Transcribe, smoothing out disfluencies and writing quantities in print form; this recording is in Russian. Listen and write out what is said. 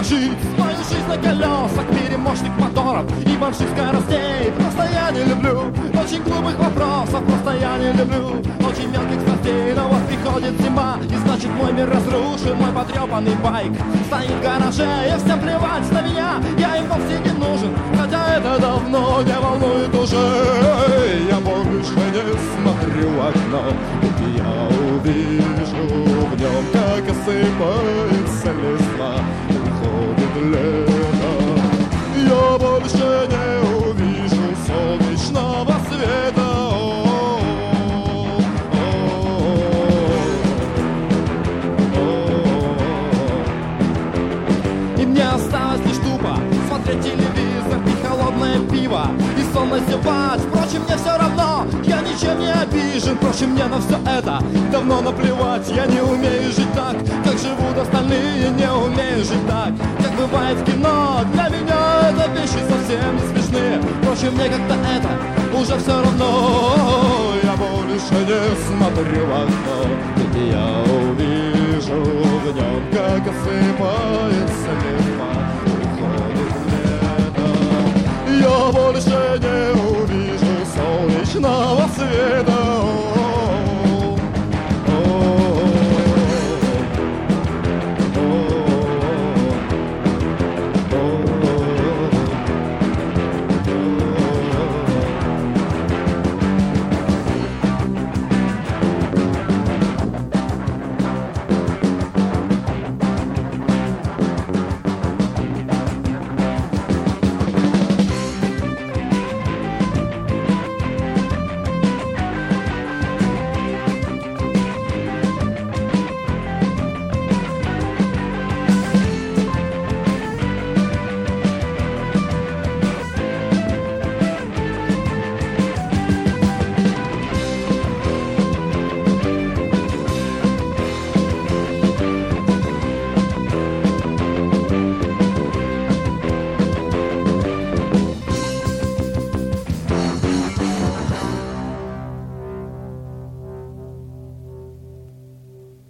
положить свою жизнь на колесах, перемощник моторов и больших скоростей. Просто я не люблю очень глупых вопросов, просто я не люблю очень мелких страстей. Но вот приходит зима, и значит мой мир разрушен, мой потрепанный байк стоит в гараже, и всем плевать на меня, я им вовсе не нужен, хотя это давно не волнует уже. Я больше не смотрю в окно, и я увижу в нем, как осыпается листва, уходит лето. Я больше не увижу солнечного света. И мне осталось лишь тупо смотреть телевизор и холодное пиво, и сонно зевать. Впрочем, мне все равно, я ничем не обижен. Впрочем, мне на все это давно наплевать. Я не умею жить так, как живут остальные, не умею жить так, как бывает в кино. Для меня это вещи совсем не смешные. Впрочем, мне как-то это уже все равно. Я больше не смотрю в окно, и я увижу в нем, как осыпается листва, уходит лето. Я больше не увижу солнечного света.